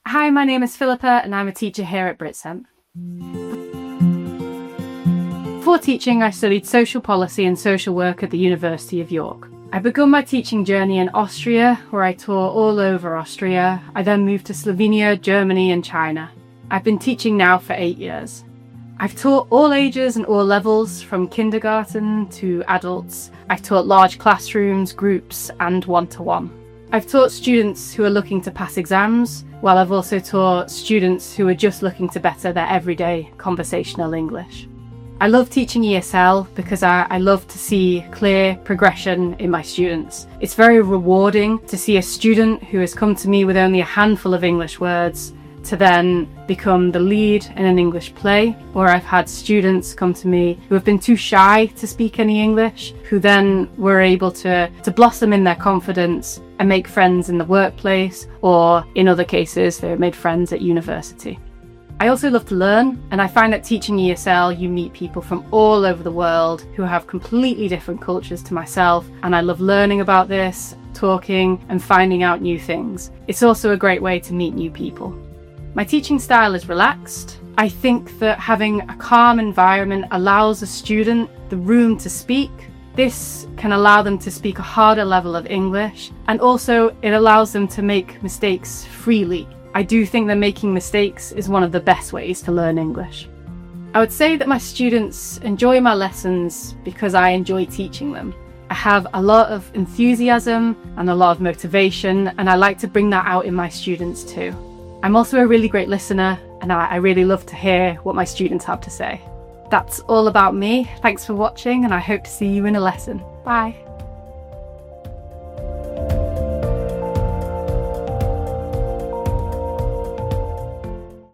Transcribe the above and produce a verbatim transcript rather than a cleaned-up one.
Hi, my name is Philippa and I'm a teacher here at Britsem. Before teaching, I studied social policy and social work at the University of York. I began my teaching journey in Austria, where I taught all over Austria. I then moved to Slovenia, Germany and China. I've been teaching now for eight years. I've taught all ages and all levels, from kindergarten to adults. I've taught large classrooms, groups and one-to-one. I've taught students who are looking to pass exams, while I've also taught students who are just looking to better their everyday conversational English. I love teaching E S L because I, I love to see clear progression in my students. It's very rewarding to see a student who has come to me with only a handful of English words to then become the lead in an English play, or I've had students come to me who have been too shy to speak any English, who then were able to, to blossom in their confidence and make friends in the workplace, or in other cases, they made friends at university. I also love to learn, and I find that teaching E S L, you meet people from all over the world who have completely different cultures to myself, and I love learning about this, talking and finding out new things. It's also a great way to meet new people. My teaching style is relaxed. I think that having a calm environment allows a student the room to speak. This can allow them to speak a harder level of English, and also it allows them to make mistakes freely. I do think that making mistakes is one of the best ways to learn English. I would say that my students enjoy my lessons because I enjoy teaching them. I have a lot of enthusiasm and a lot of motivation, and I like to bring that out in my students too. I'm also a really great listener, and I, I really love to hear what my students have to say. That's all about me. Thanks for watching, and I hope to see you in a lesson. Bye.